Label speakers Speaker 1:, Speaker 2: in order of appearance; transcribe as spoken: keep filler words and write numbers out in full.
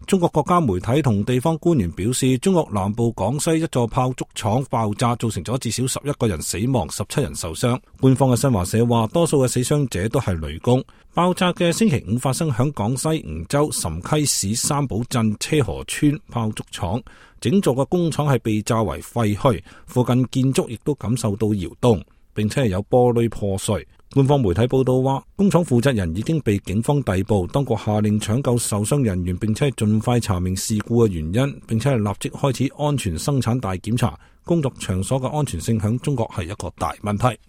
Speaker 1: 中國國家媒體同地方官員表示，中國南部廣西一座炮竹廠爆炸，造成咗至少十一個人死亡，十七人受傷。官方嘅新華社話，多數嘅死傷者都係女工。爆炸嘅星期五發生響廣西梧州岑溪市三堡鎮車河村炮竹廠，整座嘅工廠係被炸為廢墟，附近建築亦都感受到搖動，並且係有玻璃破碎。官方媒體報道話，工廠負責人已經被警方逮捕，當局下令搶救受傷人員，並且係盡快查明事故嘅原因，並且係立即開始安全生產大檢查。工作場所嘅安全性響中國係一個大問題。